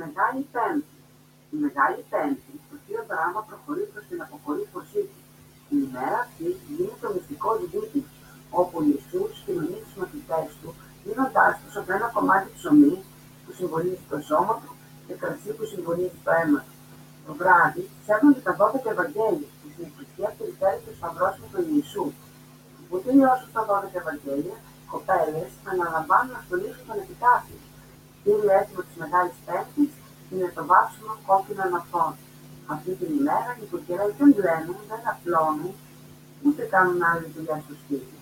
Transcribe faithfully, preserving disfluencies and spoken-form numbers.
Μεγάλη Πέμπτη. Η Μεγάλη Πέμπτη, το Θείο Δράμα προχωρεί προς την αποκορύφωσή του. Την ημέρα αυτή γίνει το μυστικό δίπλωμα, όπου ο Ιησούς κοινωνεί τους μαθητές του, δίνοντάς τους από ένα κομμάτι ψωμί που συμβολίζει το σώμα του και κρασί που συμβολίζει το αίμα του. Το βράδυ ψάχνονται τα δώδεκα Ευαγγέλια και στην εκκλησία περιτέλει το σταυρός με τον Ιησού. Που τελειώσουν τα δώδεκα Ευαγγέλια, κοπέλες αναλαμβάνουν να στολίσουν τον επιτάφιο. Κύριο έθιμο της Μεγάλης Πέμπτης είναι το βάψιμο κόκκινων αφών. Αυτή την ημέρα οι κοκκυρές δεν μπλένουν, δεν απλώνουν, ούτε κάνουν άλλη δουλειά στο σπίτι.